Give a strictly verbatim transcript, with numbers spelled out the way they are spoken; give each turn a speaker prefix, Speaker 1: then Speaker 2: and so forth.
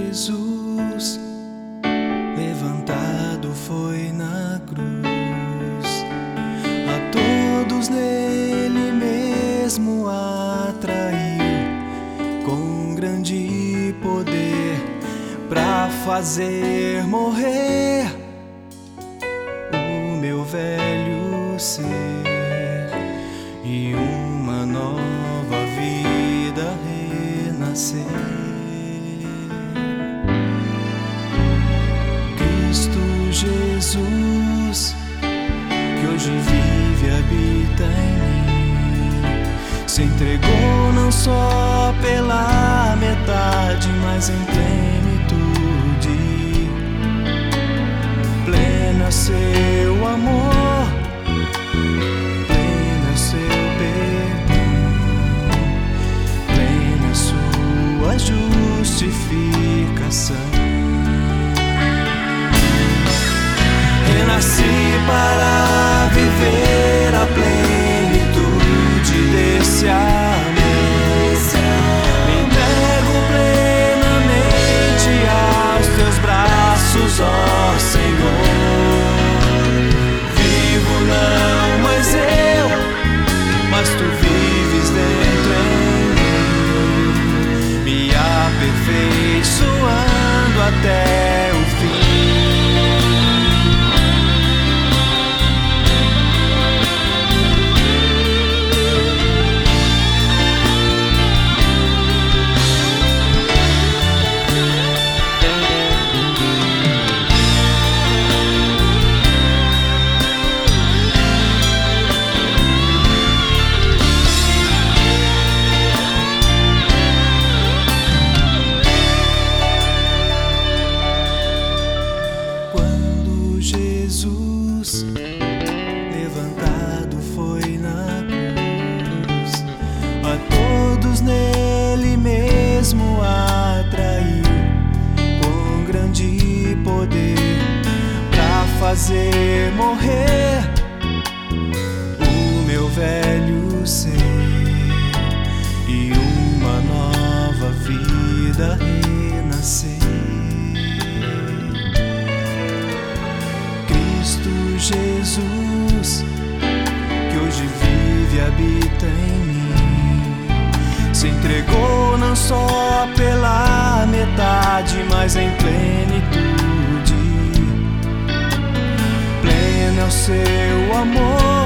Speaker 1: Jesus levantado foi na cruz, a todos nele mesmo atraiu com grande poder pra fazer morrer o meu velho ser e uma nova vida renascer. Cristo Jesus, que hoje vive e habita em mim, se entregou não só pela metade, mas em plenitude. Pleno é seu amor, pleno é seu perdão, plena é sua justificação. Renasci para viver a plenitude desse amor. Me entrego plenamente aos teus braços, ó Senhor. Vivo não mais eu, mas tu vives dentro em mim, me aperfeiçoando até o fim. Jesus levantado foi na cruz, a todos nele mesmo atraiu com grande poder pra fazer morrer o meu velho ser e uma nova vida renascer. Jesus, que hoje vive e habita em mim, se entregou não só pela metade, mas em plenitude. Pleno é o seu amor,